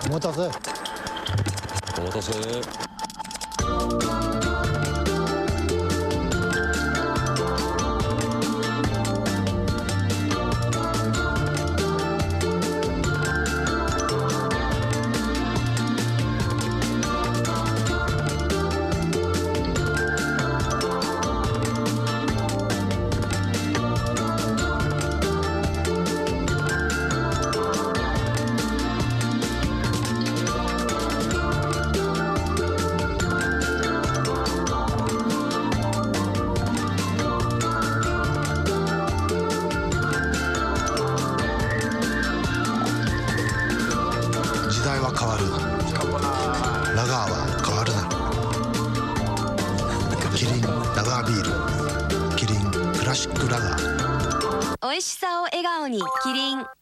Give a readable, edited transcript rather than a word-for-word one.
お待たせ。 お待たせ。 時代は変わる。ラガーは変わるな。キリンラガービール、キリンクラシックラガー。 美味しさを笑顔にキリン。